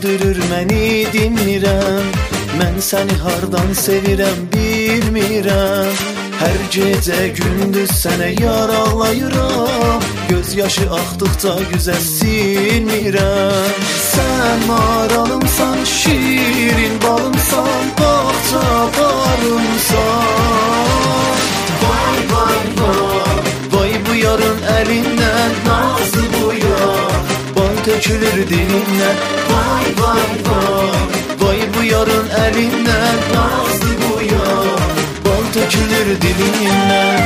öldürür məni dinmirəm. Mən səni hardan sevirəm bilmirəm. Hər gecə gündüz sənə yaralayıram. Göz yaşı axdıqca güzəl silmirəm. Sən maralımsan, şirin balımsan, bağça barımsan. Vay vay vay, vay bu yarın əlindən, nazlı bu yar, bal tökülür dilindən. Vay vay vay, vay bu yarın əlindən, nazlı bu yar, bal tökülür dilindən.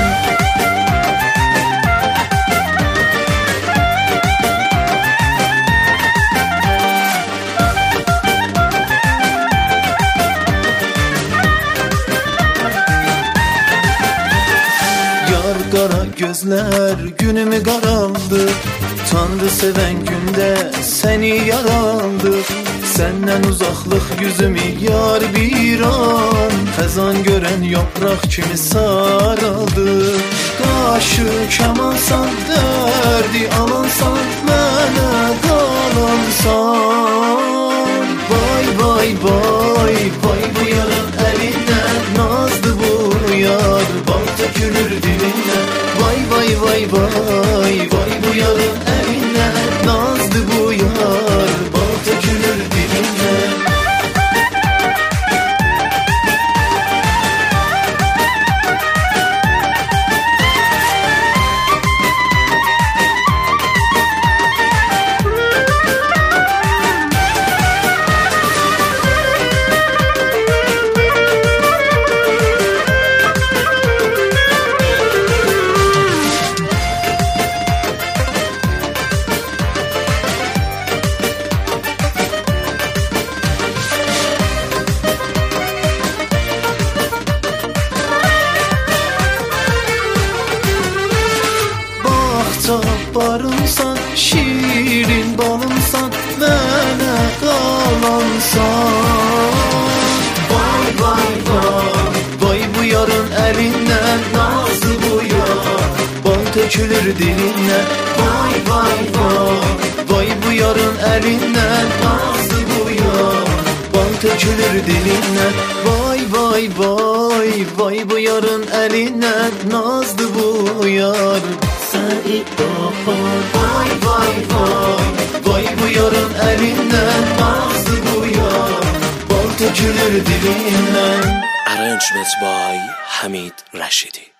Qara gözlər günümü qaraldı. Tanrı sevən gündə səni yarandı. Səndən uzaqlıq yüzümü yar bir an, xəzan görən yapraq kimi saraldı. Qaşı kamansan, dərdi alansan, mənə qalansan. Vay vay vay, vay bu yarın əlindən, nazlı bu yar, bal tökülür dilindən. Vay vay vay vay, vay bu yarın əlindən, nazlı bu yar, bal tökülür dilindən. Barımsan, şirin balımsan, mənə qalansan. Vay vay vay, vay bu yarın əlindən, nazlı bu yar, bal tökülür dilindən. Vay vay vay, vay bu yarın əlindən, nazlı bu yar, bal tökülür dilindən. Vay vay vay, vay bu yarın əlindən, nazlı bu yar. Vay vay vay, vay bu yarın əlindən, nazlı bu yar, bal tökülür dilindən. Arrangement by Hamid Rashidi.